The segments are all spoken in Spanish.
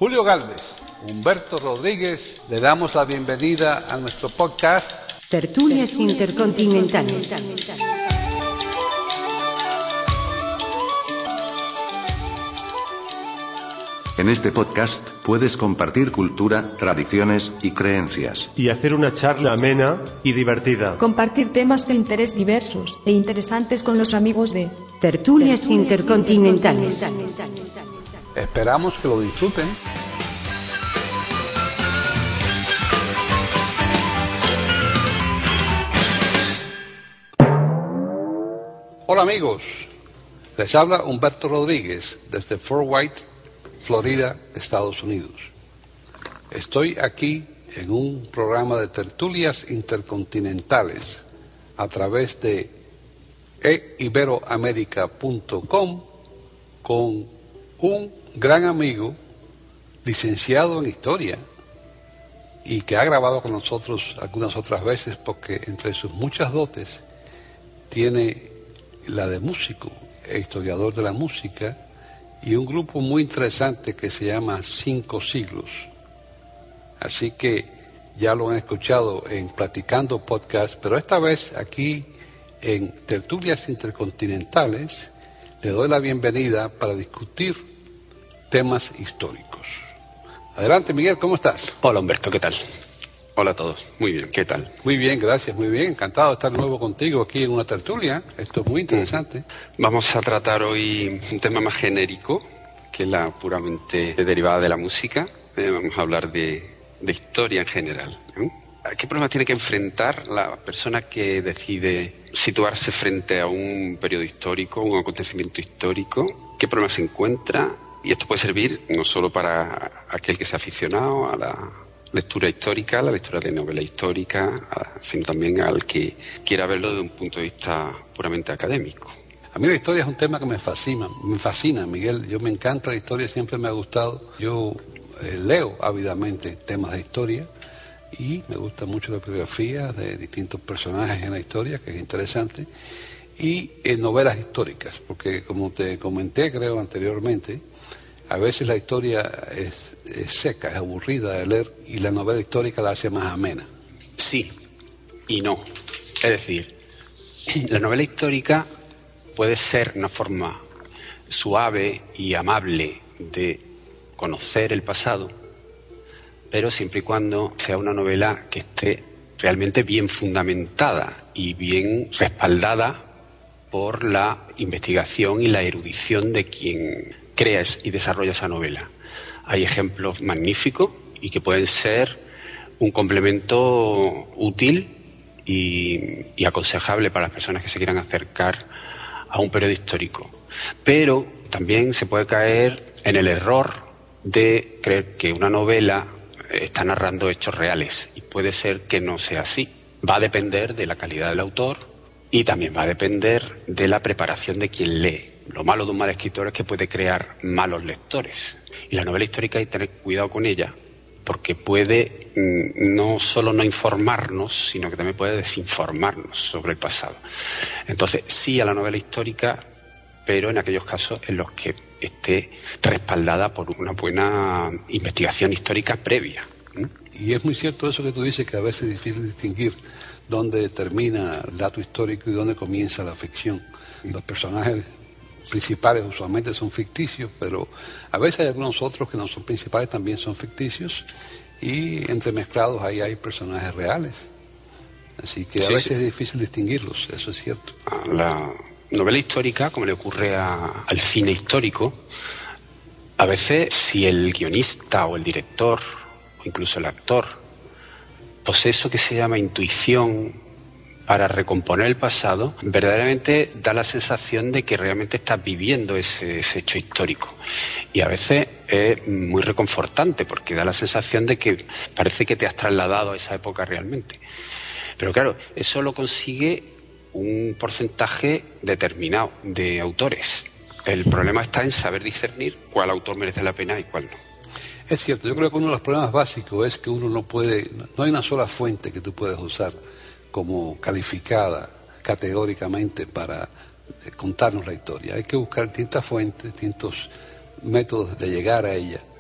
Julio Gálvez, Humberto Rodríguez, le damos la bienvenida a nuestro podcast Tertulias Intercontinentales. En este podcast puedes compartir cultura, tradiciones y creencias. Y hacer una charla amena y divertida. Compartir temas de interés diversos e interesantes con los amigos de Tertulias Intercontinentales. Esperamos que lo disfruten. Hola amigos, les habla Humberto Rodríguez desde Fort White, Florida, Estados Unidos. Estoy aquí en un programa de tertulias intercontinentales a través de eiberoamerica.com con un gran amigo, licenciado en Historia, y que ha grabado con nosotros algunas otras veces porque entre sus muchas dotes tiene la de músico e historiador de la música, y un grupo muy interesante que se llama 5 Siglos. Así que ya lo han escuchado en Platicando Podcast, pero esta vez aquí en Tertulias Intercontinentales le doy la bienvenida para discutir temas históricos. Adelante, Miguel, ¿cómo estás? Hola, Humberto, ¿qué tal? Hola a todos, muy bien, ¿qué tal? Muy bien, gracias, muy bien, encantado de estar de nuevo contigo aquí en una tertulia, esto es muy interesante. Vamos a tratar hoy un tema más genérico, que es la puramente derivada de la música. Vamos a hablar de historia en general. ¿Qué problemas tiene que enfrentar la persona que decide situarse frente a un periodo histórico, un acontecimiento histórico? ¿Qué problemas se encuentra? Y esto puede servir no solo para aquel que sea aficionado a la lectura histórica, la lectura de novela histórica, sino también al que quiera verlo desde un punto de vista puramente académico. A mí la historia es un tema que me fascina, Miguel. Yo me encanta la historia, siempre me ha gustado. Yo leo ávidamente temas de historia y me gusta mucho la biografía de distintos personajes en la historia, que es interesante, y novelas históricas, porque como te comenté, creo, anteriormente, a veces la historia es seca, es aburrida de leer, y la novela histórica la hace más amena. Sí y no. Es decir, la novela histórica puede ser una forma suave y amable de conocer el pasado, pero siempre y cuando sea una novela que esté realmente bien fundamentada y bien respaldada por la investigación y la erudición de quien crea y desarrolla esa novela. Hay ejemplos magníficos y que pueden ser un complemento útil y aconsejable para las personas que se quieran acercar a un periodo histórico. Pero también se puede caer en el error de creer que una novela está narrando hechos reales, y puede ser que no sea así. Va a depender de la calidad del autor y también va a depender de la preparación de quien lee. Lo malo de un mal escritor es que puede crear malos lectores. Y la novela histórica hay que tener cuidado con ella, porque puede no solo no informarnos, sino que también puede desinformarnos sobre el pasado. Entonces, sí a la novela histórica, pero en aquellos casos en los que esté respaldada por una buena investigación histórica previa. Y es muy cierto eso que tú dices, que a veces es difícil distinguir dónde termina el dato histórico y dónde comienza la ficción. Los personajes principales usualmente son ficticios, pero a veces hay algunos otros que no son principales, también son ficticios, y entremezclados ahí hay personajes reales. Así que a veces es difícil distinguirlos, eso es cierto. La novela histórica, como le ocurre al cine histórico, a veces si el guionista o el director o incluso el actor posee eso que se llama intuición para recomponer el pasado, verdaderamente da la sensación de que realmente estás viviendo ese hecho histórico. Y a veces es muy reconfortante, porque da la sensación de que parece que te has trasladado a esa época realmente. Pero claro, eso lo consigue un porcentaje determinado de autores. El problema está en saber discernir cuál autor merece la pena y cuál no. Es cierto, yo creo que uno de los problemas básicos es que uno no hay una sola fuente que tú puedes usar como calificada categóricamente para contarnos la historia. Hay que buscar distintas fuentes, distintos métodos de llegar a ella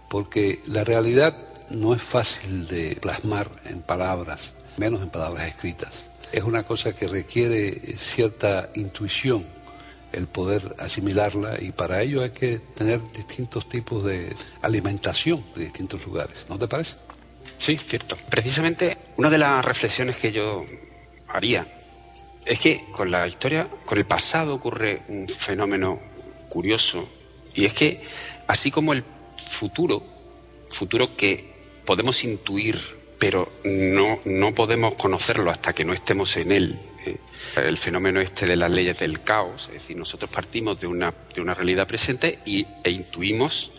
porque la realidad no es fácil de plasmar en palabras, menos en palabras escritas. Es una cosa que requiere cierta intuición el poder asimilarla, y para ello hay que tener distintos tipos de alimentación de distintos lugares, ¿no te parece? Sí, cierto. Precisamente una de las reflexiones que yo haría es que con la historia, con el pasado ocurre un fenómeno curioso, y es que así como el futuro que podemos intuir, pero no podemos conocerlo hasta que no estemos en él, el fenómeno de las leyes del caos, es decir, nosotros partimos de una realidad presente e intuimos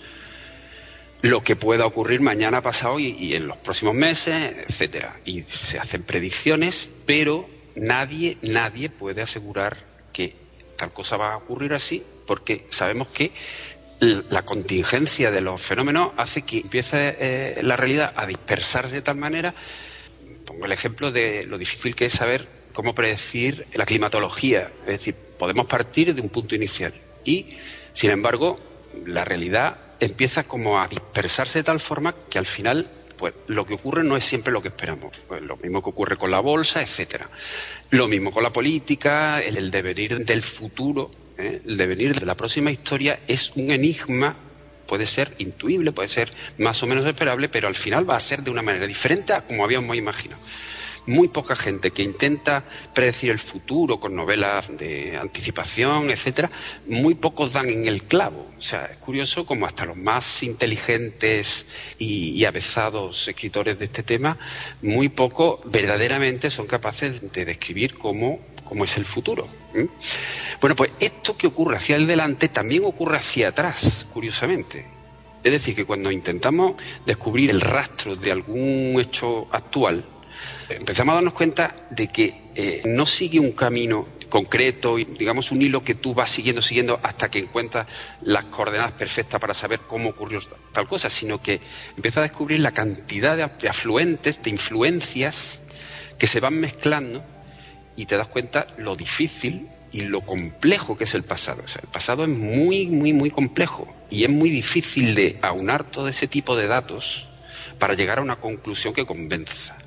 lo que pueda ocurrir mañana, pasado y en los próximos meses, etcétera. Y se hacen predicciones, pero nadie puede asegurar que tal cosa va a ocurrir así, porque sabemos que la contingencia de los fenómenos hace que empiece la realidad a dispersarse de tal manera. Pongo el ejemplo de lo difícil que es saber cómo predecir la climatología. Es decir, podemos partir de un punto inicial y, sin embargo, la realidad empieza como a dispersarse de tal forma que al final, pues, lo que ocurre no es siempre lo que esperamos. Pues, lo mismo que ocurre con la bolsa, etcétera. Lo mismo con la política, el devenir del futuro, el devenir de la próxima historia es un enigma. Puede ser intuible, puede ser más o menos esperable, pero al final va a ser de una manera diferente a como habíamos imaginado. Muy poca gente que intenta predecir el futuro con novelas de anticipación, etcétera, muy pocos dan en el clavo. O sea, es curioso como hasta los más inteligentes y avezados escritores de este tema, muy pocos verdaderamente son capaces de describir cómo es el futuro. Bueno, pues esto que ocurre hacia el delante también ocurre hacia atrás, curiosamente. Es decir, que cuando intentamos descubrir el rastro de algún hecho actual, empezamos a darnos cuenta de que no sigue un camino concreto, y digamos un hilo que tú vas siguiendo hasta que encuentras las coordenadas perfectas para saber cómo ocurrió tal cosa, sino que empiezas a descubrir la cantidad de afluentes, de influencias que se van mezclando, y te das cuenta lo difícil y lo complejo que es el pasado. O sea, el pasado es muy, muy, muy complejo, y es muy difícil de aunar todo ese tipo de datos para llegar a una conclusión que convenza.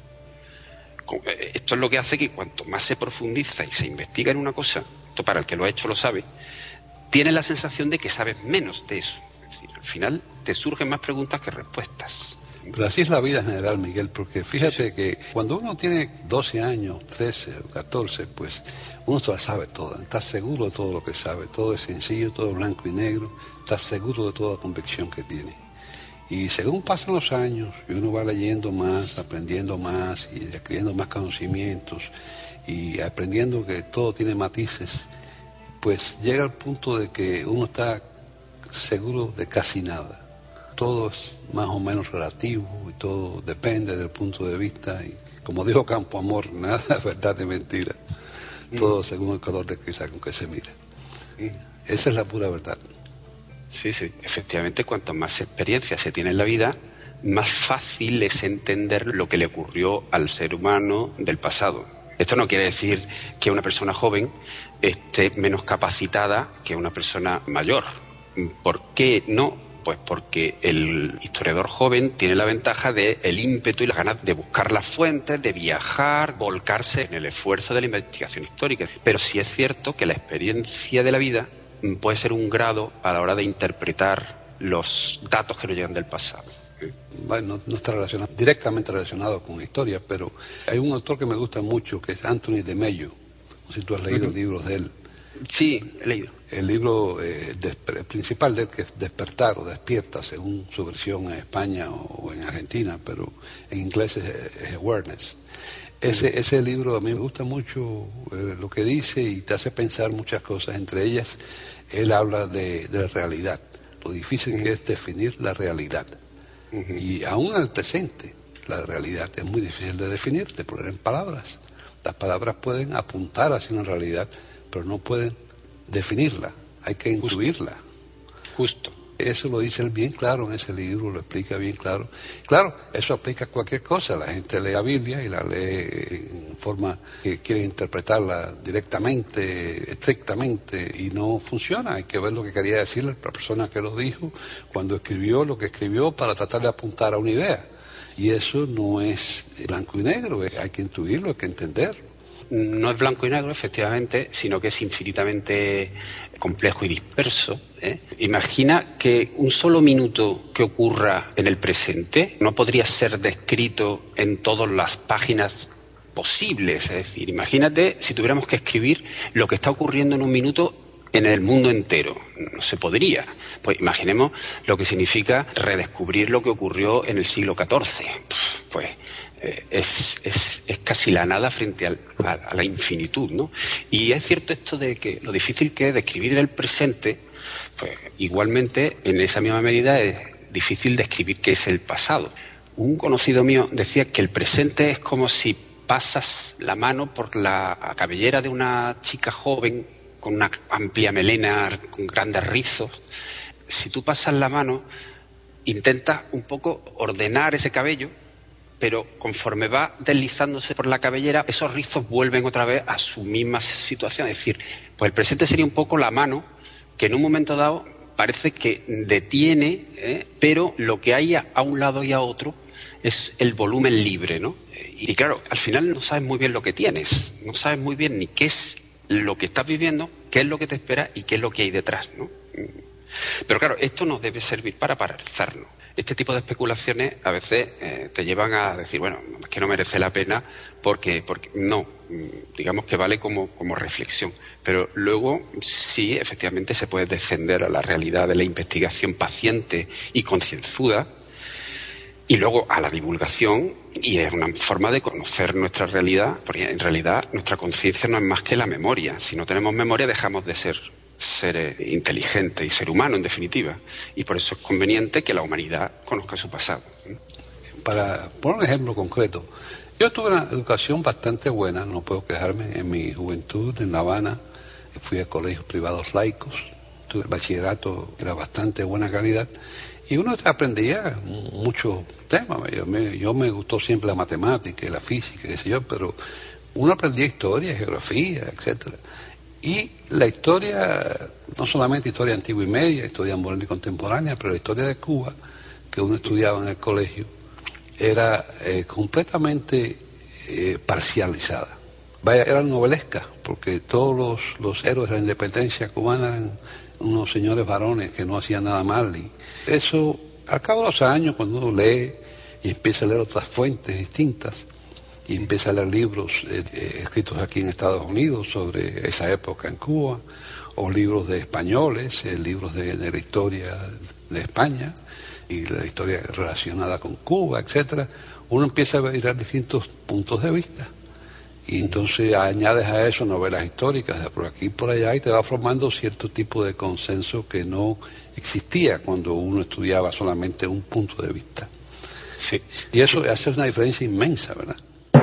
Esto es lo que hace que cuanto más se profundiza y se investiga en una cosa, esto para el que lo ha hecho lo sabe, tienes la sensación de que sabes menos de eso. Es decir, al final te surgen más preguntas que respuestas. Pero así es la vida en general, Miguel, porque fíjate que cuando uno tiene 12 años, 13 o 14, pues uno se la sabe toda, está seguro de todo lo que sabe, todo es sencillo, todo es blanco y negro, está seguro de toda convicción que tiene. Y según pasan los años y uno va leyendo más, aprendiendo más y adquiriendo más conocimientos y aprendiendo que todo tiene matices, pues llega al punto de que uno está seguro de casi nada. Todo es más o menos relativo y todo depende del punto de vista, y como dijo Campo Amor, nada es verdad ni mentira, todo según el color de cristal con que se mira. Esa es la pura verdad. Sí, efectivamente, cuanto más experiencia se tiene en la vida, más fácil es entender lo que le ocurrió al ser humano del pasado. Esto no quiere decir que una persona joven esté menos capacitada que una persona mayor. ¿Por qué no? Pues porque el historiador joven tiene la ventaja del ímpetu y las ganas de buscar las fuentes, de viajar, volcarse en el esfuerzo de la investigación histórica. Pero sí es cierto que la experiencia de la vida puede ser un grado a la hora de interpretar los datos que nos llegan del pasado. Bueno, no está directamente relacionado con la historia, pero hay un autor que me gusta mucho, que es Anthony de Mello. No sé si tú has leído libros de él. Sí, he leído. El libro el principal de él, que es Despertar o Despierta, según su versión en España o en Argentina, pero en inglés es Awareness. Ese libro a mí me gusta mucho lo que dice, y te hace pensar muchas cosas. Entre ellas, él habla de la realidad, lo difícil que es definir la realidad. Y aún en el presente, la realidad es muy difícil de definir, de poner en palabras. Las palabras pueden apuntar hacia una realidad, pero no pueden definirla, hay que intuirla. Justo. Eso lo dice él bien claro en ese libro, lo explica bien claro. Claro, eso aplica a cualquier cosa. La gente lee la Biblia y la lee en forma que quiere interpretarla directamente, estrictamente, y no funciona. Hay que ver lo que quería decir la persona que lo dijo, cuando escribió lo que escribió, para tratar de apuntar a una idea. Y eso no es blanco y negro, hay que intuirlo, hay que entenderlo. No es blanco y negro, efectivamente, sino que es infinitamente complejo y disperso. Imagina que un solo minuto que ocurra en el presente no podría ser descrito en todas las páginas posibles. Es decir, imagínate si tuviéramos que escribir lo que está ocurriendo en un minuto en el mundo entero. No se podría. Pues imaginemos lo que significa redescubrir lo que ocurrió en el siglo XIV. Pues es casi la nada frente a la infinitud, ¿no? Y es cierto esto de que lo difícil que es describir el presente, pues igualmente en esa misma medida es difícil describir qué es el pasado. Un conocido mío decía que el presente es como si pasas la mano por la cabellera de una chica joven con una amplia melena, con grandes rizos. Si tú pasas la mano, intentas un poco ordenar ese cabello, pero conforme va deslizándose por la cabellera, esos rizos vuelven otra vez a su misma situación. Es decir, pues el presente sería un poco la mano que en un momento dado parece que detiene, pero lo que hay a un lado y a otro es el volumen libre, ¿no? Y claro, al final no sabes muy bien lo que tienes, no sabes muy bien ni qué es lo que estás viviendo, qué es lo que te espera y qué es lo que hay detrás, ¿no? Pero claro, esto nos debe servir para paralizarnos. Este tipo de especulaciones a veces te llevan a decir, bueno, es que no merece la pena porque no, digamos que vale como reflexión. Pero luego sí, efectivamente, se puede descender a la realidad de la investigación paciente y concienzuda, y luego a la divulgación, y es una forma de conocer nuestra realidad, porque en realidad nuestra conciencia no es más que la memoria. Si no tenemos memoria dejamos de ser inteligente y ser humano, en definitiva. Y por eso es conveniente que la humanidad conozca su pasado. Para poner un ejemplo concreto, yo tuve una educación bastante buena, no puedo quejarme. En mi juventud en La Habana fui a colegios privados laicos, tuve el bachillerato, era bastante buena calidad, y uno aprendía muchos temas. Yo me gustó siempre la matemática y la física, qué sé yo, pero uno aprendía historia, geografía, etcétera. Y la historia, no solamente historia antigua y media, historia moderna y contemporánea, pero la historia de Cuba, que uno estudiaba en el colegio, era completamente parcializada. Vaya, era novelesca, porque todos los héroes de la independencia cubana eran unos señores varones que no hacían nada mal. Y eso, al cabo de los años, cuando uno lee y empieza a leer otras fuentes distintas, y empieza a leer libros escritos aquí en Estados Unidos sobre esa época en Cuba, o libros de españoles, libros de la historia de España y la historia relacionada con Cuba, etcétera, uno empieza a ver distintos puntos de vista. Y entonces añades a eso novelas históricas de por aquí y por allá, y te va formando cierto tipo de consenso que no existía cuando uno estudiaba solamente un punto de vista. Sí. Y eso hace una diferencia inmensa, ¿verdad?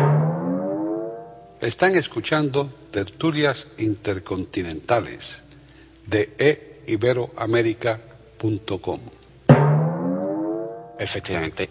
Están escuchando Tertulias Intercontinentales de eiberoamerica.com. Efectivamente.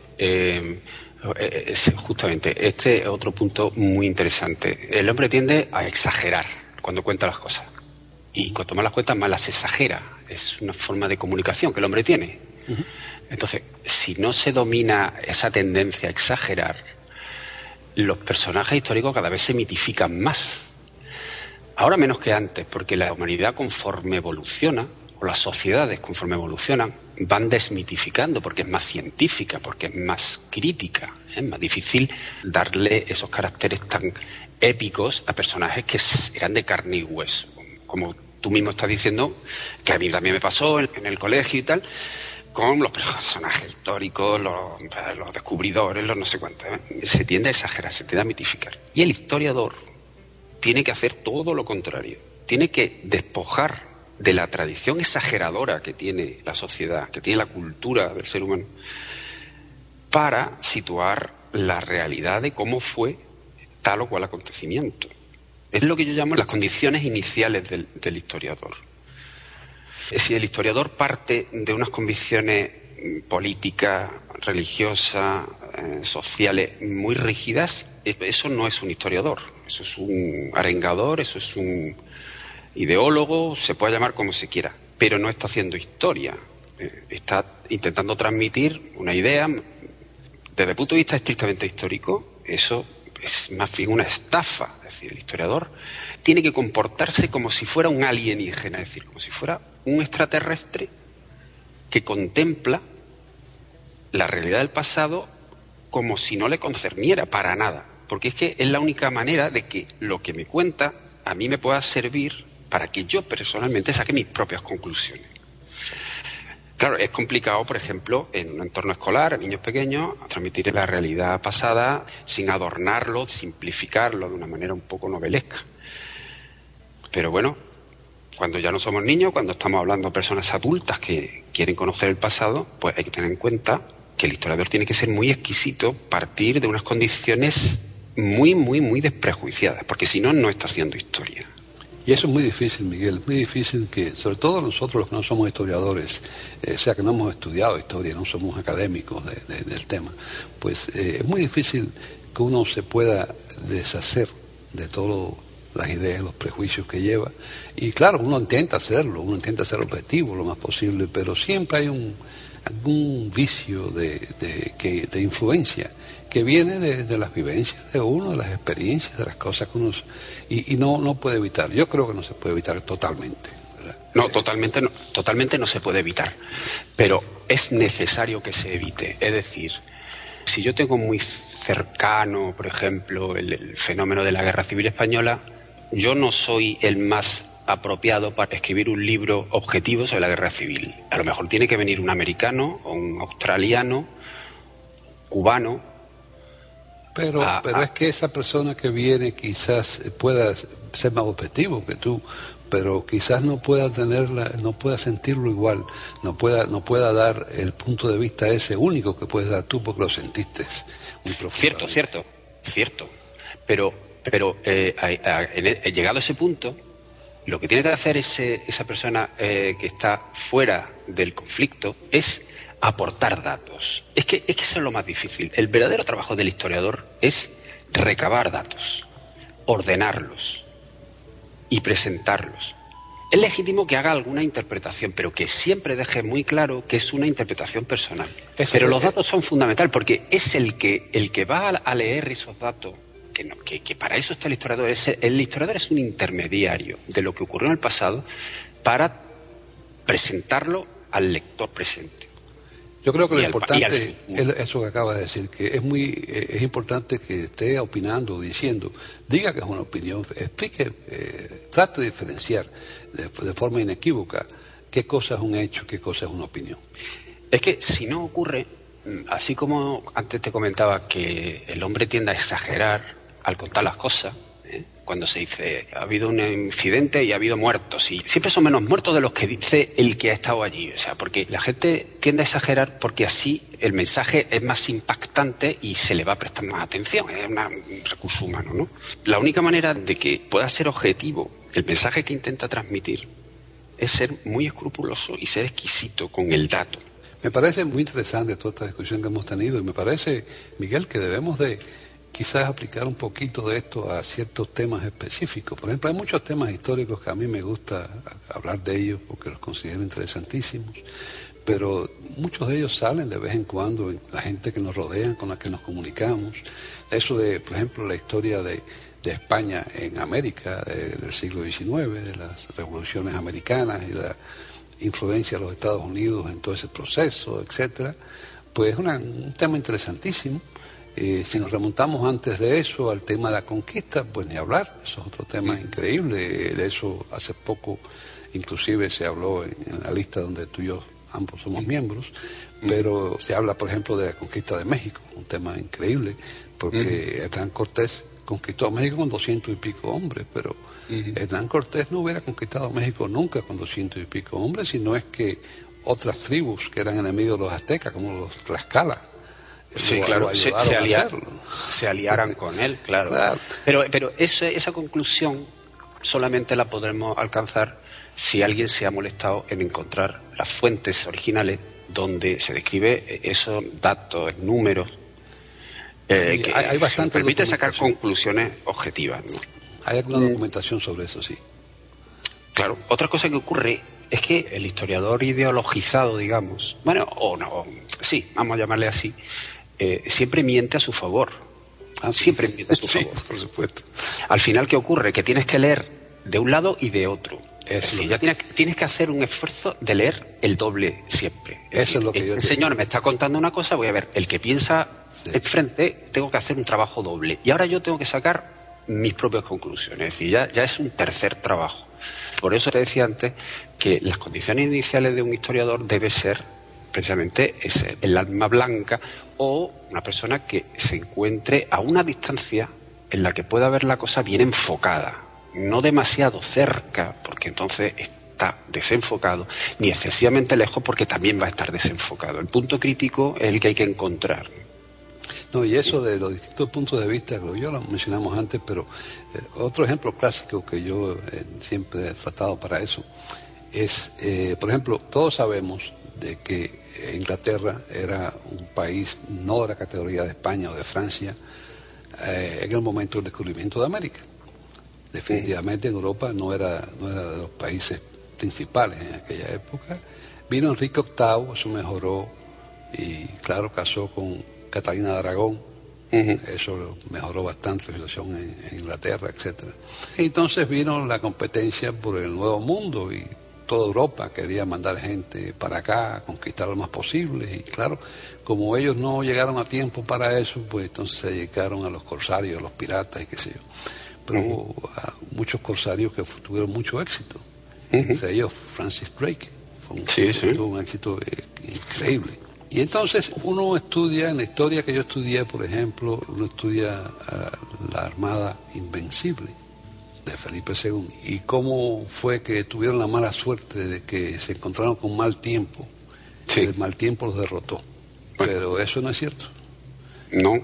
Justamente, este es otro punto muy interesante. El hombre tiende a exagerar cuando cuenta las cosas. Y cuanto más las cuenta, más las exagera. Es una forma de comunicación que el hombre tiene. Uh-huh. Entonces, si no se domina esa tendencia a exagerar, los personajes históricos cada vez se mitifican más. Ahora menos que antes, porque la humanidad, conforme evoluciona, o las sociedades conforme evolucionan, van desmitificando, porque es más científica, porque es más crítica. Es más difícil darle esos caracteres tan épicos a personajes que eran de carne y hueso. Como tú mismo estás diciendo, que a mí también me pasó en el colegio y tal, con los personajes históricos, los descubridores, los no sé cuántos. Se tiende a exagerar, se tiende a mitificar. Y el historiador tiene que hacer todo lo contrario. Tiene que despojar de la tradición exageradora que tiene la sociedad, que tiene la cultura del ser humano, para situar la realidad de cómo fue tal o cual acontecimiento. Es lo que yo llamo las condiciones iniciales del historiador. Si el historiador parte de unas convicciones políticas, religiosas, sociales muy rígidas, eso no es un historiador, eso es un arengador, eso es un ideólogo, se puede llamar como se quiera, pero no está haciendo historia, está intentando transmitir una idea. Desde el punto de vista estrictamente histórico, eso es más bien una estafa. Es decir, el historiador tiene que comportarse como si fuera un alienígena, es decir, como si fuera un extraterrestre que contempla la realidad del pasado como si no le concerniera para nada. Porque es que es la única manera de que lo que me cuenta a mí me pueda servir para que yo personalmente saque mis propias conclusiones. Claro, es complicado, por ejemplo, en un entorno escolar, a niños pequeños, transmitir la realidad pasada sin adornarlo, simplificarlo de una manera un poco novelesca. Pero bueno, cuando ya no somos niños, cuando estamos hablando de personas adultas que quieren conocer el pasado, pues hay que tener en cuenta que el historiador tiene que ser muy exquisito, partir de unas condiciones muy, muy, muy desprejuiciadas, porque si no, no está haciendo historia. Y eso es muy difícil, Miguel, muy difícil que, sobre todo nosotros los que no somos historiadores, o sea, que no hemos estudiado historia, no somos académicos del tema, pues es muy difícil que uno se pueda deshacer de todas las ideas, los prejuicios que lleva. Y claro, uno intenta hacerlo, uno intenta ser objetivo lo más posible, pero siempre hay algún vicio de influencia que viene de las vivencias de uno, de las experiencias, de las cosas que uno... Y no puede evitar. Yo creo que no se puede evitar totalmente, ¿verdad? No, totalmente no se puede evitar. Pero es necesario que se evite. Es decir, si yo tengo muy cercano, por ejemplo, el fenómeno de la Guerra Civil Española, yo no soy el más apropiado para escribir un libro objetivo sobre la Guerra Civil. A lo mejor tiene que venir un americano o un australiano, cubano. Pero es que esa persona que viene quizás pueda ser más objetivo que tú, pero quizás no pueda sentirlo igual, no pueda dar el punto de vista ese único que puedes dar tú porque lo sentiste muy profundamente. Cierto. Pero llegado a ese punto, lo que tiene que hacer esa persona que está fuera del conflicto es aportar datos. Es que eso es lo más difícil. El verdadero trabajo del historiador es recabar datos, ordenarlos y presentarlos. Es legítimo que haga alguna interpretación, pero que siempre deje muy claro que es una interpretación personal. Pero los datos son fundamentales, porque es el que va a leer esos datos, que para eso está el historiador. El historiador es un intermediario de lo que ocurrió en el pasado para presentarlo al lector presente. Yo creo que lo importante es eso que acaba de decir, que es importante que esté opinando, diciendo, diga que es una opinión, explique, trate de diferenciar de forma inequívoca qué cosa es un hecho, qué cosa es una opinión. Es que si no ocurre, así como antes te comentaba que el hombre tiende a exagerar al contar las cosas, cuando se dice ha habido un incidente y ha habido muertos, y siempre son menos muertos de los que dice el que ha estado allí, o sea, porque la gente tiende a exagerar porque así el mensaje es más impactante y se le va a prestar más atención, es un recurso humano, ¿no? La única manera de que pueda ser objetivo el mensaje que intenta transmitir es ser muy escrupuloso y ser exquisito con el dato. Me parece muy interesante toda esta discusión que hemos tenido y me parece, Miguel, que debemos de quizás aplicar un poquito de esto a ciertos temas específicos. Por ejemplo, hay muchos temas históricos que a mí me gusta hablar de ellos porque los considero interesantísimos, pero muchos de ellos salen de vez en cuando en la gente que nos rodea, con la que nos comunicamos. Eso de, por ejemplo, la historia de España en América del siglo XIX, de las revoluciones americanas y la influencia de los Estados Unidos en todo ese proceso, etcétera, pues es un tema interesantísimo. Si nos remontamos antes de eso al tema de la conquista, pues ni hablar, eso es otro tema increíble. De eso hace poco inclusive se habló en la lista donde tú y yo ambos somos miembros, pero se habla, por ejemplo, de la conquista de México, un tema increíble, porque Hernán Cortés conquistó a México con 200 y pico hombres, pero Hernán Cortés no hubiera conquistado México nunca con 200 y pico hombres, sino es que otras tribus que eran enemigos de los aztecas, como los Tlaxcala, sí, claro, se aliaran con él, claro. Pero esa conclusión solamente la podremos alcanzar si alguien se ha molestado en encontrar las fuentes originales donde se describe esos datos, números, que hay bastante permite sacar conclusiones objetivas, ¿no? Hay alguna documentación sobre eso, sí. Claro, otra cosa que ocurre es que el historiador ideologizado, digamos, bueno, o no, sí, vamos a llamarle así, siempre miente a su favor. Siempre miente a su favor. Sí, por supuesto. Al final, ¿qué ocurre? Que tienes que leer de un lado y de otro. Es decir, ya tienes que hacer un esfuerzo de leer el doble siempre. Eso es lo que yo el señor me está contando una cosa, voy a ver, el que piensa enfrente, tengo que hacer un trabajo doble. Y ahora yo tengo que sacar mis propias conclusiones. Es decir, ya es un tercer trabajo. Por eso te decía antes que las condiciones iniciales de un historiador debe ser precisamente el alma blanca o una persona que se encuentre a una distancia en la que pueda ver la cosa bien enfocada, no demasiado cerca, porque entonces está desenfocado, ni excesivamente lejos, porque también va a estar desenfocado. El punto crítico es el que hay que encontrar. No, y eso de los distintos puntos de vista, yo lo mencionamos antes, pero otro ejemplo clásico que yo siempre he tratado para eso es, por ejemplo, todos sabemos de que Inglaterra era un país no de la categoría de España o de Francia en el momento del descubrimiento de América. Definitivamente en Europa no era de los países principales en aquella época. Vino Enrique VIII, eso mejoró, y claro, casó con Catalina de Aragón, eso mejoró bastante la situación en Inglaterra, etcétera. Entonces vino la competencia por el Nuevo Mundo y toda Europa quería mandar gente para acá, conquistar lo más posible, y claro, como ellos no llegaron a tiempo para eso, pues entonces se dedicaron a los corsarios, a los piratas y qué sé yo. Pero hubo muchos corsarios que tuvieron mucho éxito, entre ellos Francis Drake, tuvo un éxito increíble. Y entonces uno estudia, en la historia que yo estudié, por ejemplo, uno estudia la Armada Invencible de Felipe II y cómo fue que tuvieron la mala suerte de que se encontraron con mal tiempo. Sí. El mal tiempo los derrotó. Bueno. Pero eso no es cierto. No,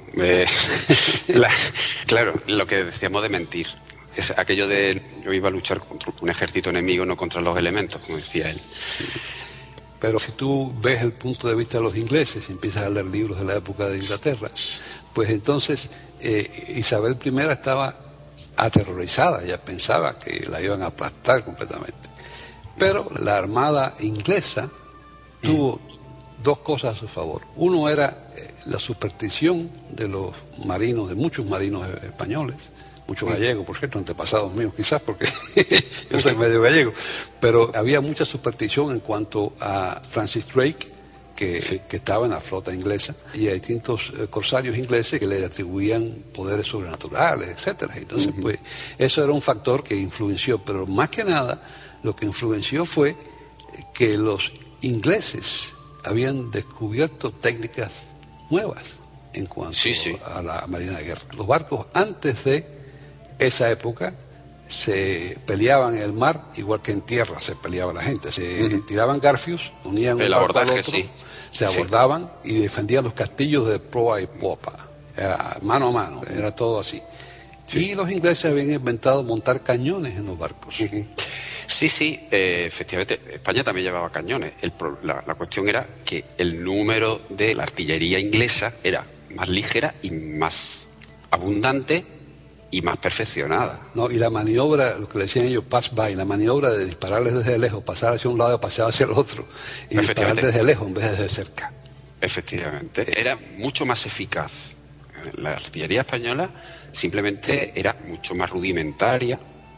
claro, lo que decíamos de mentir. Es aquello de yo iba a luchar contra un ejército enemigo, no contra los elementos, como decía él. Sí. Pero si tú ves el punto de vista de los ingleses y empiezas a leer libros de la época de Inglaterra, pues entonces Isabel I estaba aterrorizada, ella pensaba que la iban a aplastar completamente. Pero la armada inglesa tuvo dos cosas a su favor. Uno era la superstición de los marinos, de muchos marinos españoles, muchos gallegos, por cierto, antepasados míos quizás, porque yo soy medio gallego, pero había mucha superstición en cuanto a Francis Drake, que estaba en la flota inglesa, y a distintos corsarios ingleses que le atribuían poderes sobrenaturales, etcétera. Entonces, pues, eso era un factor que influenció, pero más que nada, lo que influenció fue que los ingleses habían descubierto técnicas nuevas en cuanto a la marina de guerra. Los barcos antes de esa época se peleaban en el mar igual que en tierra se peleaba la gente, se tiraban garfios, unían un barco al otro, se abordaban y defendían los castillos de proa y popa, era mano a mano, era todo así. Y los ingleses habían inventado montar cañones en los barcos. Sí, efectivamente, España también llevaba cañones. La cuestión era que el número de la artillería inglesa era más ligera y más abundante y más perfeccionada. No, y la maniobra, lo que le decían ellos, pass by, la maniobra de dispararles desde lejos, pasar hacia un lado, pasar hacia el otro, y disparar desde lejos en vez de desde cerca. Efectivamente, era mucho más eficaz. La artillería española simplemente era mucho rudimentaria.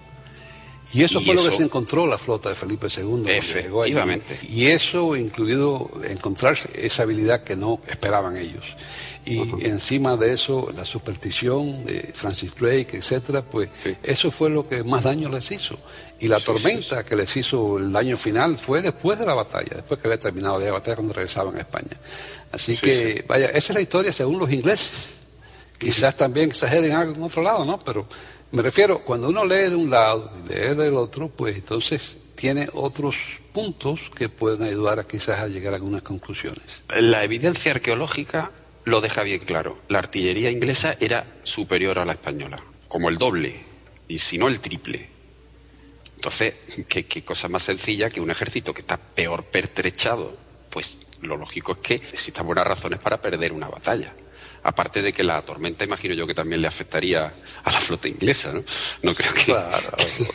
Y eso fue lo que se encontró la flota de Felipe II. Efectivamente. Y eso incluido encontrarse esa habilidad que no esperaban ellos. Y encima de eso, la superstición de Francis Drake, etcétera, pues eso fue lo que más daño les hizo. Y la tormenta que les hizo el daño final fue después de la batalla, después que había terminado la batalla cuando regresaban a España. Así que, vaya, esa es la historia según los ingleses. Quizás también exageren algo en otro lado, ¿no? Pero me refiero, cuando uno lee de un lado y lee del otro, pues entonces tiene otros puntos que pueden ayudar a quizás a llegar a algunas conclusiones. La evidencia arqueológica lo deja bien claro. La artillería inglesa era superior a la española, como el doble, y si no el triple. Entonces, ¿qué cosa más sencilla que un ejército que está peor pertrechado? Pues lo lógico es que existan buenas razones para perder una batalla. Aparte de que la tormenta, imagino yo, que también le afectaría a la flota inglesa, ¿no? No creo que... Claro.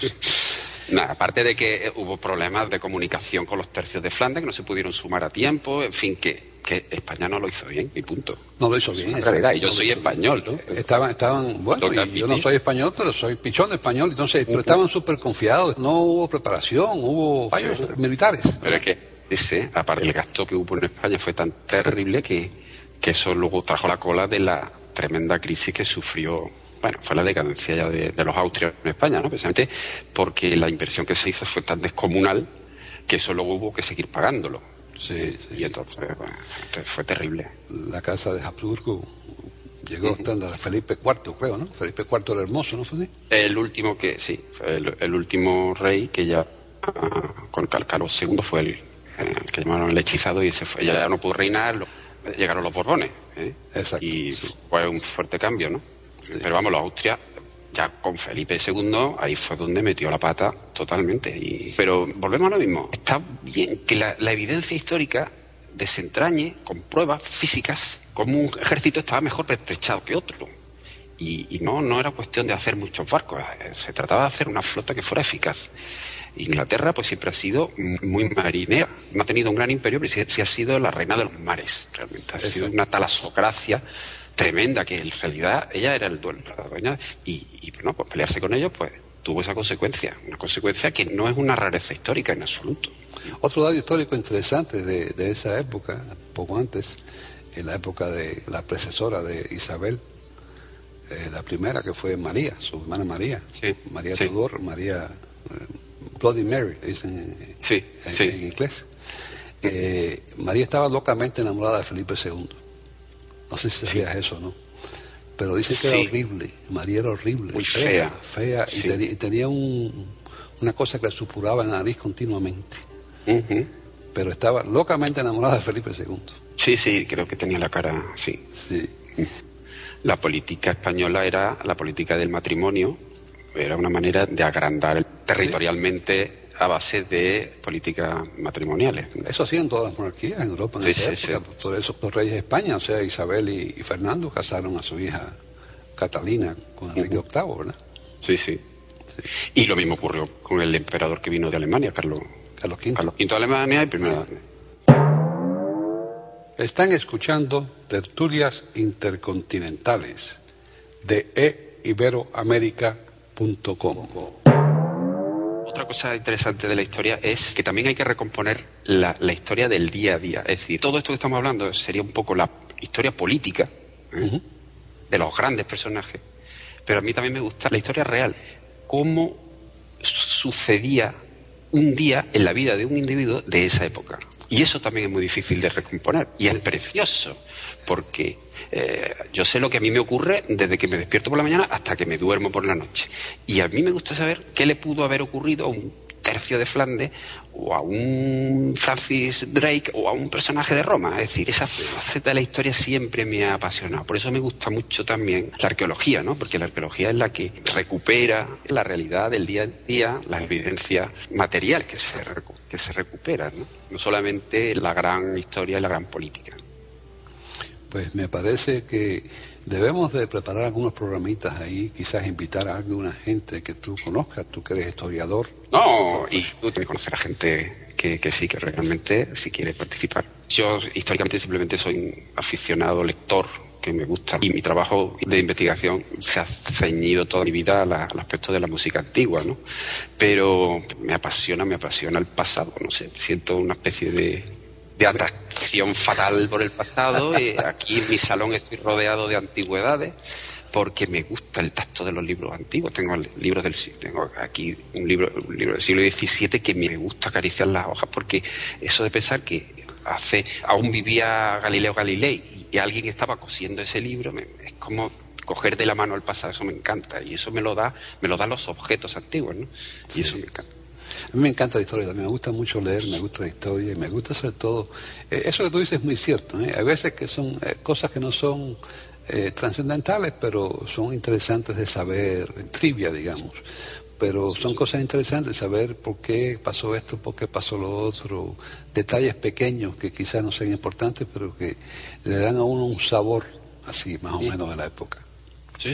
Nada, aparte de que hubo problemas de comunicación con los tercios de Flandes, que no se pudieron sumar a tiempo, en fin, que España no lo hizo bien, y punto. No lo hizo bien. En realidad, y yo soy español, ¿no? Bueno, y yo no soy español, pero soy pichón español, entonces, pero estaban súper confiados, no hubo preparación, hubo fallos militares. Pero es que, aparte, el gasto que hubo en España fue tan terrible que eso luego trajo la cola de la tremenda crisis que sufrió. Bueno, fue la decadencia ya de los austrias en España, ¿no? Precisamente porque la inversión que se hizo fue tan descomunal que eso luego hubo que seguir pagándolo. Sí. Y entonces, bueno, fue terrible. La casa de Habsburgo llegó hasta Felipe IV, creo, ¿no? Felipe IV el Hermoso, ¿no fue así? El último el último rey que ya, con Carlos II, fue el que llamaron el hechizado, y ese fue, ya no pudo reinar, llegaron los Borbones, ¿eh? Exacto, y sí. fue un fuerte cambio, ¿no? Sí. Pero vamos, los Austrias, ya con Felipe II, ahí fue donde metió la pata totalmente. Pero volvemos a lo mismo. Está bien que la evidencia histórica desentrañe con pruebas físicas cómo un ejército estaba mejor pertrechado que otro. Y no era cuestión de hacer muchos barcos, se trataba de hacer una flota que fuera eficaz. Inglaterra pues siempre ha sido muy marinera, no ha tenido un gran imperio, pero sí ha sido la reina de los mares, realmente. Ha sido una talasocracia tremenda, que en realidad ella era la dueña, y bueno, pues pelearse con ellos pues tuvo esa consecuencia, una consecuencia que no es una rareza histórica en absoluto. Otro dato histórico interesante de esa época, poco antes, en la época de la predecesora de Isabel, la primera, que fue María, su hermana María, María Tudor, María Bloody Mary, dicen en inglés. María estaba locamente enamorada de Felipe II. No sé si sabías eso, ¿no? Pero dicen que era horrible. María era horrible. Muy fea. Sí. Y tenía una cosa que le supuraba en la nariz continuamente. Pero estaba locamente enamorada de Felipe II. Sí, creo que tenía la cara, sí. La política española era la política del matrimonio, era una manera de agrandar territorialmente a base de políticas matrimoniales. Eso hacían todas las monarquías en Europa en esa época. Por eso los reyes de España, o sea, Isabel y Fernando, casaron a su hija Catalina con Enrique VIII, ¿verdad? Sí. Y lo mismo ocurrió con el emperador que vino de Alemania, Carlos V. Carlos V de Alemania y primero. Están escuchando Tertulias Intercontinentales de eiberoamerica.com. Otra cosa interesante de la historia es que también hay que recomponer la historia del día a día. Es decir, todo esto que estamos hablando sería un poco la historia política de los grandes personajes, pero a mí también me gusta la historia real. Cómo sucedía un día en la vida de un individuo de esa época. Y eso también es muy difícil de recomponer. Y es precioso, porque yo sé lo que a mí me ocurre desde que me despierto por la mañana hasta que me duermo por la noche. Y a mí me gusta saber qué le pudo haber ocurrido a un tercio de Flandes, o a un Francis Drake, o a un personaje de Roma. Es decir, esa faceta de la historia siempre me ha apasionado. Por eso me gusta mucho también la arqueología, ¿no? Porque la arqueología es la que recupera la realidad del día a día, la evidencia material que se recupera, ¿no? No solamente la gran historia y la gran política. Pues me parece que debemos de preparar algunos programitas ahí, quizás invitar a alguna gente que tú conozcas, tú que eres historiador. No, y tú tienes que conocer a gente que sí, que realmente sí quiere participar. Yo históricamente simplemente soy un aficionado lector que me gusta, y mi trabajo de investigación se ha ceñido toda mi vida al aspecto de la música antigua, ¿no? Pero me apasiona el pasado, no sé, siento una especie de atracción fatal por el pasado. Aquí en mi salón estoy rodeado de antigüedades porque me gusta el tacto de los libros antiguos. Tengo aquí un libro del siglo XVII que me gusta acariciar las hojas, porque eso de pensar que aún vivía Galileo Galilei y alguien estaba cosiendo ese libro, es como coger de la mano al pasado. Eso me encanta, y eso me lo dan los objetos antiguos, ¿no? Y eso me encanta. A mí me encanta la historia también, me gusta mucho leer, me gusta la historia, y me gusta sobre todo, eso que tú dices es muy cierto, hay veces que son cosas que no son trascendentales, pero son interesantes de saber, trivia, digamos, pero son cosas interesantes, saber por qué pasó esto, por qué pasó lo otro, detalles pequeños que quizás no sean importantes, pero que le dan a uno un sabor así, más o menos de la época. Sí.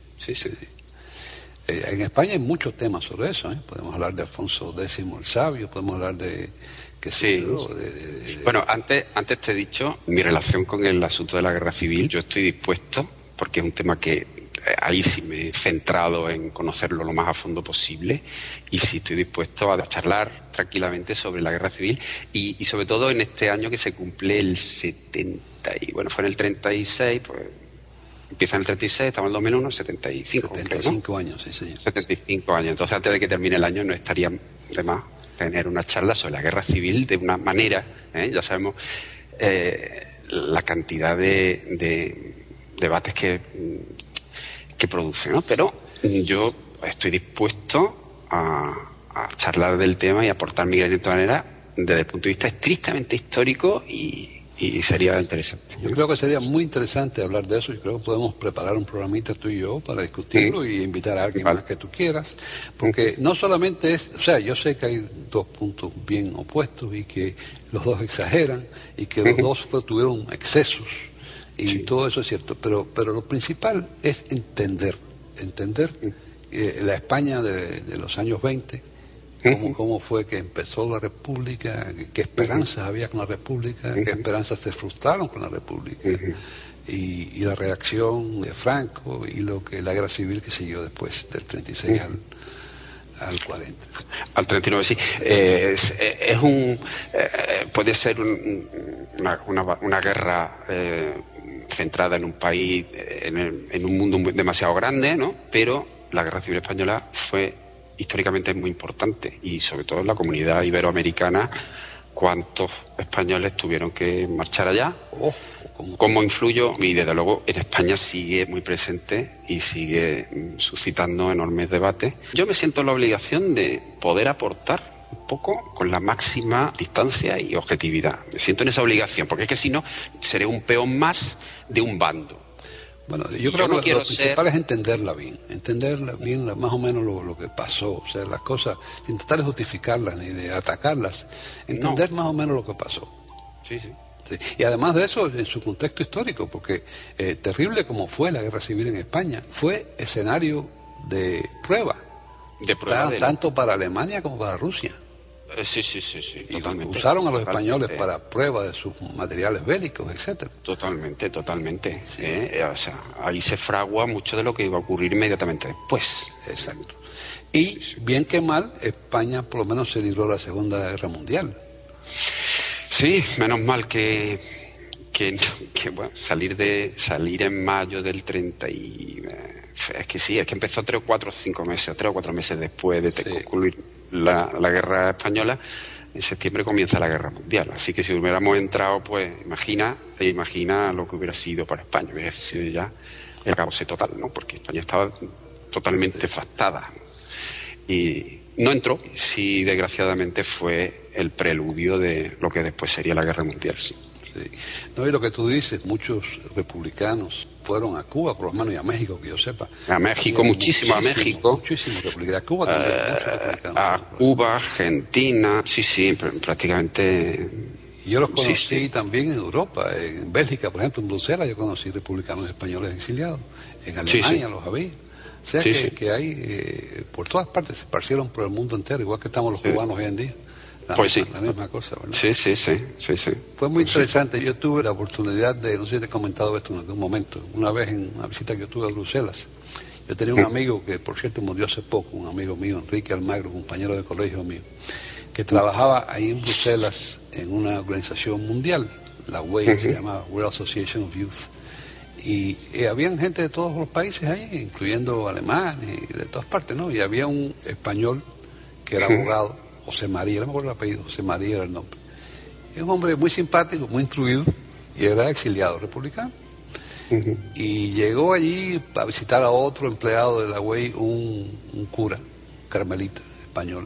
En España hay muchos temas sobre eso, ¿eh? Podemos hablar de Alfonso X el Sabio, podemos hablar de... Bueno, antes te he dicho mi relación con el asunto de la guerra civil. Yo estoy dispuesto, porque es un tema que ahí sí me he centrado en conocerlo lo más a fondo posible, y sí estoy dispuesto a charlar tranquilamente sobre la guerra civil y sobre todo en este año que se cumple el 70 y bueno, fue en el 36, pues empieza en el 36, estamos en el 2001, 75. 75 creo, ¿no? Años, sí, señor. 75 años. Entonces, antes de que termine el año, no estaría de más tener una charla sobre la guerra civil de una manera, ya sabemos la cantidad de debates que produce, ¿no? Pero yo estoy dispuesto a charlar del tema y aportar mi granito de arena desde el punto de vista estrictamente histórico y sería interesante. Yo creo que sería muy interesante hablar de eso. Yo creo que podemos preparar un programita tú y yo para discutirlo y invitar a alguien más que tú quieras, porque no solamente es, o sea, yo sé que hay dos puntos bien opuestos y que los dos exageran y que los dos tuvieron excesos y todo eso es cierto, pero lo principal es entender la España de los años 20, cómo fue que empezó la República, qué esperanzas había con la República, qué esperanzas se frustraron con la República, y la reacción de Franco y la guerra civil que siguió después del 36 al 40. Al 39, sí. Puede ser una guerra centrada en un país, en un mundo demasiado grande, ¿no? Pero la guerra civil española fue históricamente muy importante, y sobre todo en la comunidad iberoamericana, cuántos españoles tuvieron que marchar allá, cómo influyó, y desde luego en España sigue muy presente y sigue suscitando enormes debates. Yo me siento en la obligación de poder aportar un poco con la máxima distancia y objetividad. Me siento en esa obligación, porque es que si no seré un peón más de un bando. Bueno, yo creo que lo principal es entenderla bien más o menos lo que pasó, o sea, las cosas, sin tratar de justificarlas ni de atacarlas, entender más o menos lo que pasó. Sí. Y además de eso, en su contexto histórico, porque terrible como fue la guerra civil en España, fue escenario de prueba, tanto para Alemania como para Rusia. Sí, totalmente. Usaron a los españoles para prueba de sus materiales bélicos, etcétera. Totalmente. Sí. O sea, ahí se fragua mucho de lo que iba a ocurrir inmediatamente después. Exacto. Y bien que mal, España por lo menos se libró de la Segunda Guerra Mundial. Sí, menos mal que bueno, salir en mayo del 30 y es que empezó 3 o 4 meses después de concluir la guerra española. En septiembre comienza la guerra mundial, así que si hubiéramos entrado, pues imagina lo que hubiera sido para España. Hubiera sido ya el acabose total, ¿no? Porque España estaba totalmente devastada y no entró. Sí, desgraciadamente fue el preludio de lo que después sería la guerra mundial. Sí. No, y lo que tú dices, muchos republicanos fueron a Cuba, por lo menos, y a México, que yo sepa. A México, muchísimo a México. Muchísimos republicanos. A Cuba también, muchos republicanos. A Cuba, Argentina, sí, prácticamente. Yo los conocí también en Europa, en Bélgica, por ejemplo, en Bruselas, yo conocí republicanos españoles exiliados. En Alemania los había. O sea que hay, por todas partes, se esparcieron por el mundo entero, igual que estamos los cubanos hoy en día. La misma cosa, ¿verdad? Sí. Fue muy interesante. Yo tuve la oportunidad de, no sé si te he comentado esto en algún momento, una vez en una visita que yo tuve a Bruselas. Yo tenía un amigo que, por cierto, murió hace poco, un amigo mío, Enrique Almagro, compañero de colegio mío, que trabajaba ahí en Bruselas en una organización mundial, la WAY, se llama World Association of Youth. Y habían gente de todos los países ahí, incluyendo alemanes y de todas partes, ¿no? Y había un español que era abogado, José María, no me acuerdo el apellido, José María era el nombre. Es un hombre muy simpático, muy instruido, y era exiliado republicano. Y llegó allí a visitar a otro empleado de la UEI, un cura, carmelita, español.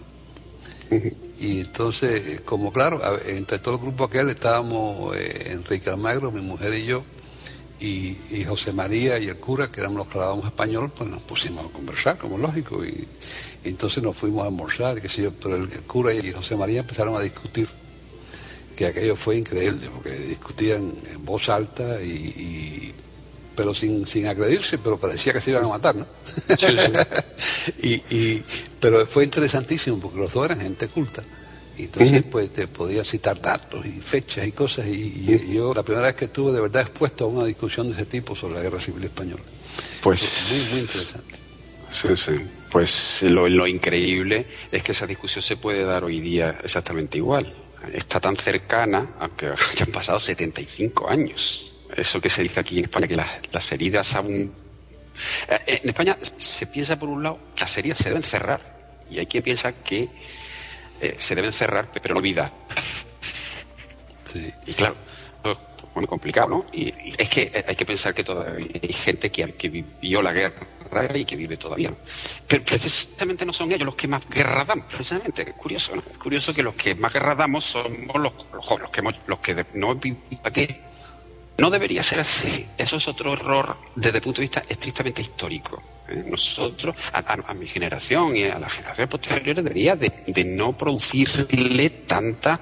Y entonces, como claro, entre todo el grupo aquel estábamos Enrique Almagro, mi mujer y yo, y José María y el cura, que éramos los que hablábamos español, pues nos pusimos a conversar, como lógico, y entonces nos fuimos a almorzar, qué sé yo, pero el cura y José María empezaron a discutir, que aquello fue increíble, porque discutían en voz alta pero sin agredirse, pero parecía que se iban a matar, ¿no? Sí, sí. Pero fue interesantísimo, porque los dos eran gente culta. Y entonces pues te podía citar datos y fechas y cosas, y yo la primera vez que estuve de verdad expuesto a una discusión de ese tipo sobre la Guerra Civil Española. Pues muy, muy interesante. Sí, sí. Pues lo increíble es que esa discusión se puede dar hoy día exactamente igual. Está tan cercana, aunque hayan pasado 75 años. Eso que se dice aquí en España, que las heridas aún... En España se piensa, por un lado, que las heridas se deben cerrar. Y hay quien piensa que se deben cerrar, pero no olvidar. Sí. Y claro, pues muy complicado, ¿no? Y es que hay que pensar que todavía hay gente que vivió la guerra y que vive todavía. Pero precisamente no son ellos los que más guerra dan, precisamente. Es curioso, ¿no? Es curioso que los que más guerra damos somos los jóvenes, los que no vivimos aquí. No debería ser así. Eso es otro error desde el punto de vista estrictamente histórico. Nosotros, a mi generación y a las generaciones posteriores, debería de no producirle tanta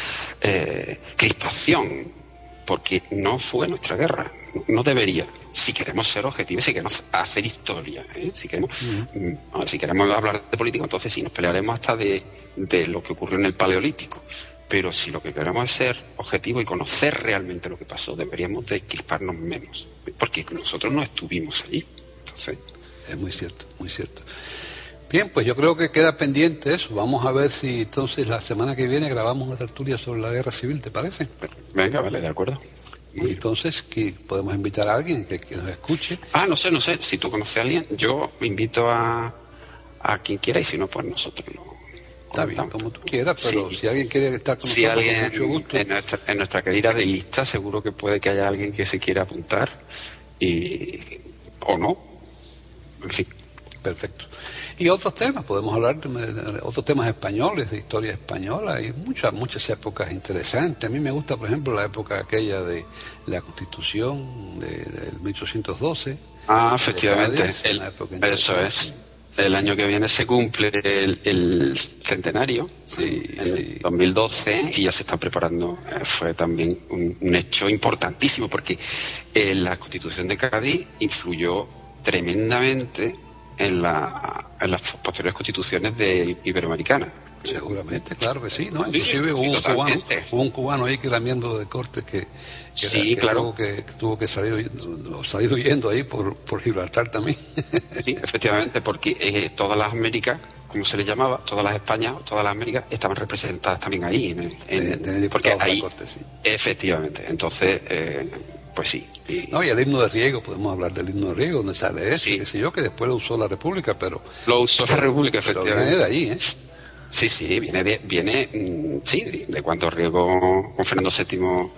crispación, porque no fue nuestra guerra. No debería. Si queremos ser objetivos, si queremos hacer historia, si queremos hablar de política, entonces sí, nos pelearemos hasta de lo que ocurrió en el Paleolítico. Pero si lo que queremos es ser objetivos y conocer realmente lo que pasó, deberíamos de crisparnos menos, porque nosotros no estuvimos allí. Entonces, es muy cierto, muy cierto. Bien, pues yo creo que queda pendiente eso. Vamos a ver si entonces la semana que viene grabamos una tertulia sobre la Guerra Civil, ¿te parece? Venga, vale, de acuerdo. Y entonces que podemos invitar a alguien que nos escuche. No sé, si tú conoces a alguien, yo invito a quien quiera, y si no, pues nosotros lo... Está bien, como tú quieras, pero sí. Si alguien quiere estar con si nosotros, alguien, con mucho gusto. En nuestra querida de lista, seguro que puede que haya alguien que se quiera apuntar, o no. En fin. Perfecto. Y otros temas, podemos hablar de otros temas españoles, de historia española. Hay muchas épocas interesantes. A mí me gusta, por ejemplo, la época aquella de la Constitución del 1812. Efectivamente. Eso es. El año que viene se cumple el centenario, en 2012, y ya se está preparando. Fue también un hecho importantísimo, porque la Constitución de Cádiz influyó tremendamente en las posteriores constituciones de Iberoamericana. Seguramente, claro que sí, ¿no? Sí, inclusive sí, hubo un cubano ahí que era miembro de Cortes que claro, que tuvo que salir huyendo ahí por Gibraltar también. Sí, efectivamente, porque todas las Américas, como se les llamaba, todas las Españas, todas las Américas estaban representadas también ahí, porque ahí, Cortes, sí. Efectivamente, entonces pues sí. Y el himno de Riego, podemos hablar del himno de Riego, donde sale eso, qué sé yo, que después lo usó la República, pero... Lo usó la República, efectivamente. Viene de allí, ¿eh? Sí, viene de cuando Riego con Fernando VII,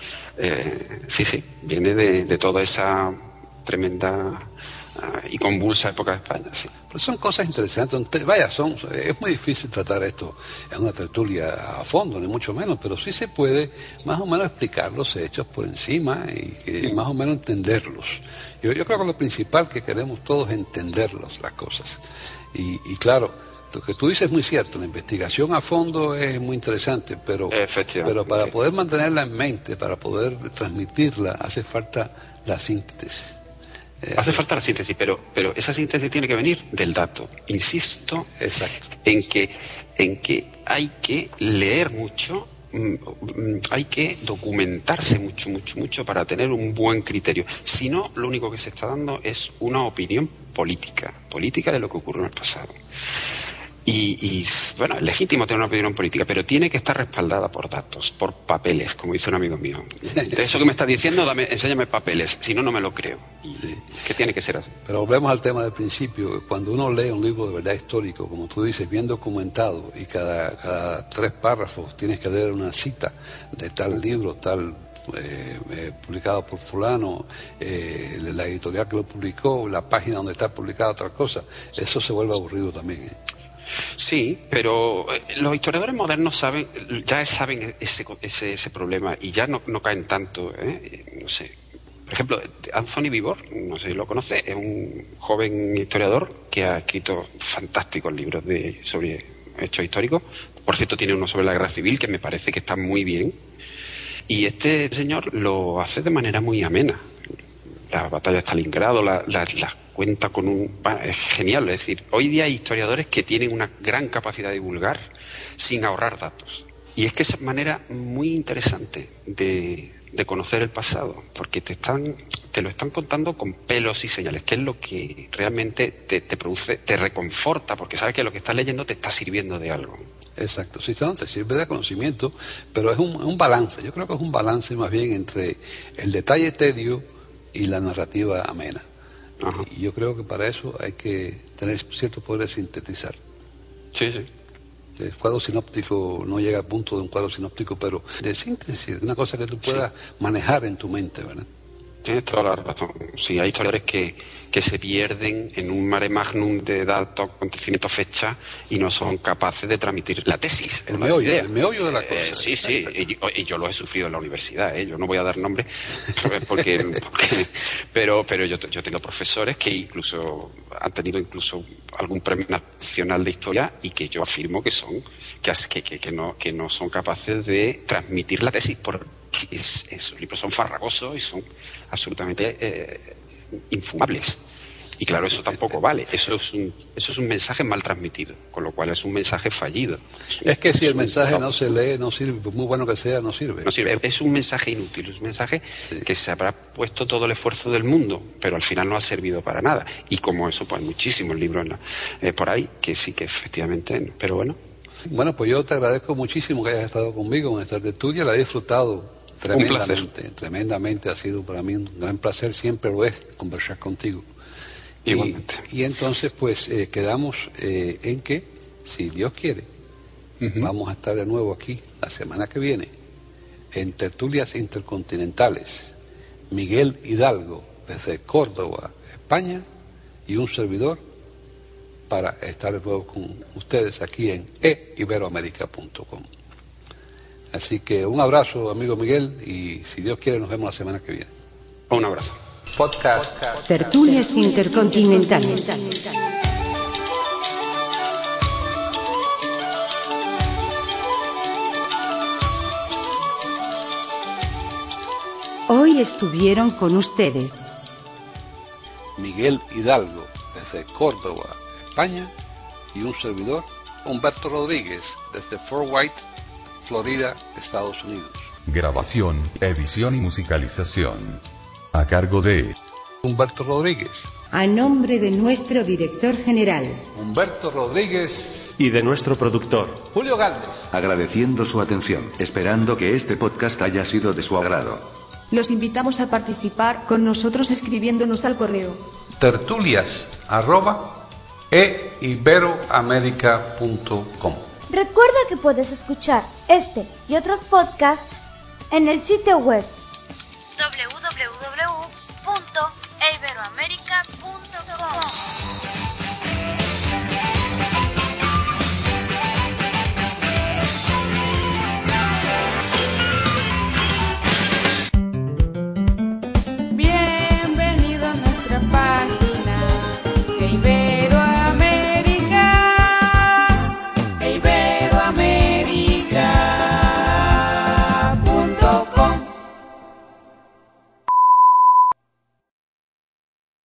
viene de toda esa tremenda y convulsa época de España, sí. Pero son cosas interesantes, es muy difícil tratar esto en una tertulia a fondo, ni mucho menos, pero sí se puede más o menos explicar los hechos por encima y que más o menos entenderlos. Yo creo que lo principal que queremos todos es entenderlos, las cosas. Y claro, lo que tú dices es muy cierto, la investigación a fondo es muy interesante, pero para poder mantenerla en mente, para poder transmitirla, hace falta la síntesis. Hace falta la síntesis, pero esa síntesis tiene que venir del dato. Insisto. Exacto. en que hay que leer mucho, hay que documentarse mucho para tener un buen criterio. Si no, lo único que se está dando es una opinión política de lo que ocurrió en el pasado. Y bueno, es legítimo tener una opinión política, pero tiene que estar respaldada por datos, por papeles, como dice un amigo mío. De eso que me estás diciendo, enséñame papeles, si no, no me lo creo. Y que tiene que ser así. Pero volvemos al tema del principio. Cuando uno lee un libro de verdad histórico, como tú dices, bien documentado, y cada 3 párrafos tienes que leer una cita de tal libro, publicado por fulano, la editorial que lo publicó, la página donde está publicada otra cosa, eso se vuelve aburrido también, Sí, pero los historiadores modernos saben ese problema y ya no caen tanto, no sé. Por ejemplo, Anthony Vivor, no sé si lo conoce, es un joven historiador que ha escrito fantásticos libros sobre hechos históricos. Por cierto, tiene uno sobre la Guerra Civil que me parece que está muy bien. Y este señor lo hace de manera muy amena. La batalla de Stalingrado la cuenta con es genial. Es decir, hoy día hay historiadores que tienen una gran capacidad de divulgar sin ahorrar datos. Y es que esa manera muy interesante de conocer el pasado, porque te lo están contando con pelos y señales, que es lo que realmente te produce, te reconforta, porque sabes que lo que estás leyendo te está sirviendo de algo. Exacto, sí, te sirve de conocimiento, pero es un balance. Yo creo que es un balance más bien entre el detalle tedio y la narrativa amena. Ajá. Y yo creo que para eso hay que tener cierto poder de sintetizar. Sí, sí. El cuadro sinóptico no llega al punto de un cuadro sinóptico, pero de síntesis, una cosa que tú puedas manejar en tu mente, ¿verdad? Tienes toda la razón. Sí, hay historiadores que se pierden en un mare magnum de datos, acontecimientos, fechas y no son capaces de transmitir la tesis. El meollo de la cosa. Sí, y yo lo he sufrido en la universidad. Yo no voy a dar nombre, pero yo tengo profesores que incluso han tenido algún premio nacional de historia y que yo afirmo que no son capaces de transmitir la tesis esos libros son farragosos y son absolutamente infumables. Y claro, eso tampoco vale. Eso es un mensaje mal transmitido, con lo cual es un mensaje fallido. Es que si el mensaje no se lee, no sirve. Por muy bueno que sea, no sirve. No sirve. Es un mensaje inútil. Es un mensaje que se habrá puesto todo el esfuerzo del mundo, pero al final no ha servido para nada. Y como eso, pues muchísimos libros por ahí que sí que efectivamente. Pero bueno. Bueno, pues yo te agradezco muchísimo que hayas estado conmigo en esta tertulia. La he disfrutado tremendamente. Ha sido para mí un gran placer, siempre lo es, conversar contigo. Igualmente. Y entonces, pues, quedamos en que, si Dios quiere, vamos a estar de nuevo aquí la semana que viene, en Tertulias Intercontinentales. Miguel Hidalgo, desde Córdoba, España, y un servidor, para estar de nuevo con ustedes aquí en eiberoamerica.com. Así que un abrazo, amigo Miguel, y si Dios quiere nos vemos la semana que viene. Un abrazo. Podcast. Tertulias Intercontinentales. Hoy estuvieron con ustedes Miguel Hidalgo, desde Córdoba, España, y un servidor, Humberto Rodríguez, desde Fort White, Florida, Estados Unidos. Grabación, edición y musicalización a cargo de Humberto Rodríguez. a nombre de nuestro director general. Humberto Rodríguez. Y de nuestro productor, Julio Galvez. Agradeciendo su atención, esperando que este podcast haya sido de su agrado. Los invitamos a participar con nosotros escribiéndonos al correo tertulias@eiberoamerica.com. Recuerda que puedes escuchar este y otros podcasts en el sitio web www.eiberoamerica.com.